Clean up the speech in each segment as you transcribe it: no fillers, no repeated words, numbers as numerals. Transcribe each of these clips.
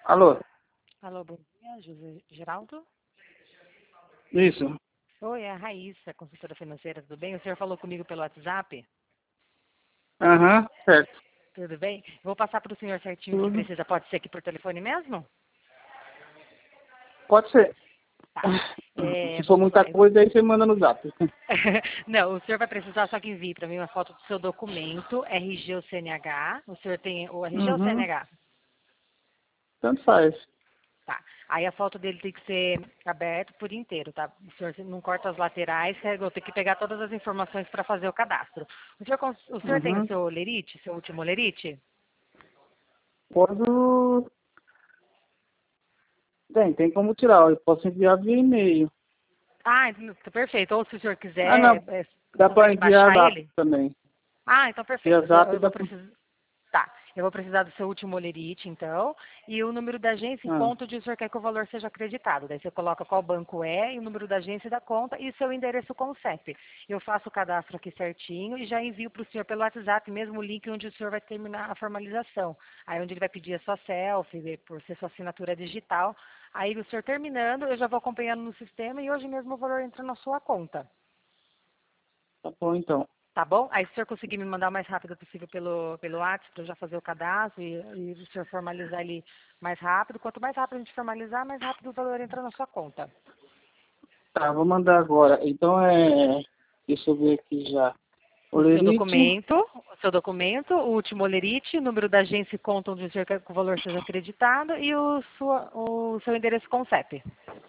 Alô? Alô, bom dia, José Geraldo? Isso. Oi, é a Raíssa, consultora financeira, tudo bem? O senhor falou comigo pelo WhatsApp? Aham, certo. Tudo bem? Vou passar para o senhor certinho o que Tudo. precisa. Pode ser aqui por telefone mesmo? Pode ser. Tá. É, Se for vamos lá. muita coisa, aí você manda no zap. Não, o senhor vai precisar só que envie para mim uma foto do seu documento, RG ou CNH. O senhor tem o RG ou Uhum. CNH? Tanto faz. Tá. Aí a foto dele tem que ser aberta por inteiro, tá? O senhor não corta as laterais, que eu vou ter que pegar todas as informações para fazer o cadastro. O senhor tem o Uhum. seu olerite, seu último olerite? Posso. Tem como tirar. Eu posso enviar via e-mail. Ah, tá perfeito. Ou se o senhor Ah, quiser, não. Dá para consegue enviar baixar zap ele? também. Ah, então Via perfeito. zap Eu dá vou pra... precisar. Tá. Eu vou precisar do seu último olerite, então, e o número da agência e Ah, conta onde o senhor quer que o valor seja acreditado. Daí você coloca qual banco é, e o número da agência e da conta e seu endereço com o CEP. Eu faço o cadastro aqui certinho e já envio para o senhor pelo WhatsApp, mesmo o link onde o senhor vai terminar a formalização. Aí onde ele vai pedir a sua selfie, por ser sua assinatura digital. Aí o senhor terminando, eu já vou acompanhando no sistema e hoje mesmo o valor entra na sua conta. tá bom então. Tá bom? Aí se o senhor conseguir me mandar o mais rápido possível pelo WhatsApp, para eu já fazer o cadastro e o senhor formalizar ele mais rápido. Quanto mais rápido a gente formalizar, mais rápido o valor entra na sua conta. Tá, vou mandar agora. Então é. Deixa eu ver aqui já. O seu Olerite. documento, o último olerite, o número da agência e conta onde o senhor quer que o valor seja acreditado e o seu endereço com CEP.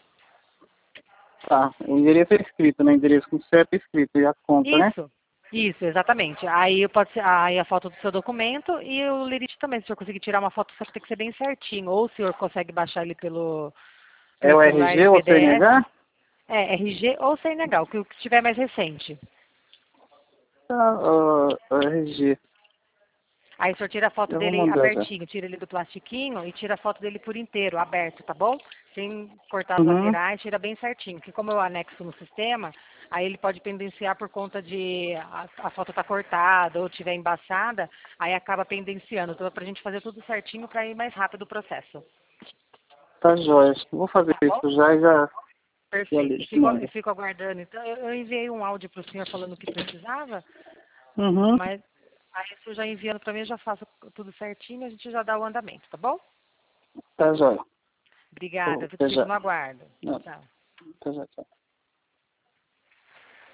Tá. O endereço é escrito, né? Endereço com CEP escrito. E a conta, né? Isso, exatamente. Aí pode ser aí a foto do seu documento e o olerite também. Se o senhor conseguir tirar uma foto, só que tem que ser bem certinho. Ou o senhor consegue baixar ele É pelo o celular RG em ou PDF. CNH? É, RG ou CNH, o que tiver mais recente. Tá, RG. Aí o senhor tira a foto Eu vou dele mandar já. abertinho, tira ele do plastiquinho e tira a foto dele por inteiro, aberto, tá bom? Sem cortar as Uhum. laterais, tira bem certinho. Que como eu anexo no sistema, aí ele pode pendenciar por conta de a foto tá cortada ou tiver embaçada, aí acaba pendenciando. Então é pra gente fazer tudo certinho para ir mais rápido o processo. Tá jóia. Vou fazer Tá bom? isso já e já Perfeito. lhes mando. Eu fico aguardando. Então eu enviei um áudio para o senhor falando o que precisava. Uhum. Mas aí se eu já enviando para mim, eu já faço tudo certinho, a gente já dá o andamento, tá bom? Tá jóia. Obrigada, eu Até fico já. no aguardo. Tchau, Não, tchau. até já, tchau.